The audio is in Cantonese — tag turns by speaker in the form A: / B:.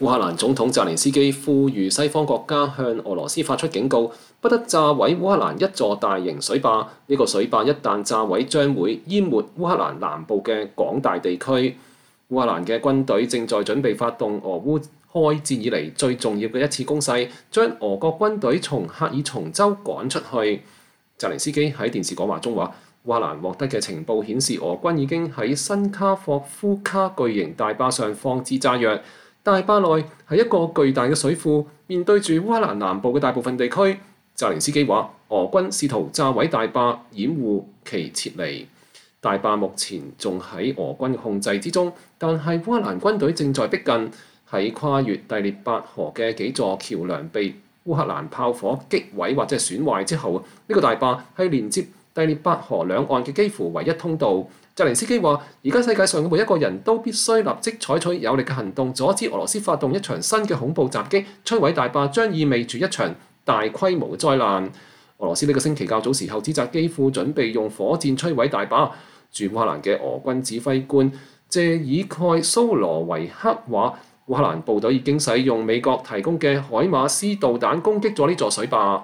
A: 烏克蘭總統澤連斯基呼籲西方國家向俄羅斯發出警告，不得炸毀烏克蘭一座大型水壩。呢個水壩一旦炸毀，將會淹沒烏克蘭南部嘅廣大地區。烏克蘭嘅軍隊正在準備發動俄烏開戰以嚟最重要嘅一次攻勢，將俄國軍隊從赫爾松州趕出去。澤連斯基喺電視講話中話，烏克蘭獲得嘅情報顯示，俄軍已經喺新卡霍夫卡巨型大壩上放置炸藥。大壩內係一個巨大嘅水庫，面對住烏克蘭南部嘅大部分地區。澤連斯基話，俄軍試圖炸毀大壩，掩護其撤離。大壩目前仲喺俄軍控制之中，但係烏克蘭軍隊正在逼近。喺跨越第聶伯河嘅幾座橋梁被烏克蘭炮火擊毀或者損壞之後，呢個大壩係連接第聶伯河兩岸嘅幾乎唯一通道。澤連斯基話：而家世界上嘅每一個人都必須立即採取有力嘅行動，阻止俄羅斯發動一場新嘅恐怖襲擊。摧毀大壩將意味住一場大規模災難。俄羅斯呢個星期較早時候指責基輔準備用火箭摧毀大壩。駐烏克蘭嘅俄軍指揮官謝爾蓋蘇羅維克話：烏克蘭部隊已經使用美國提供嘅海馬斯導彈攻擊咗呢座水壩。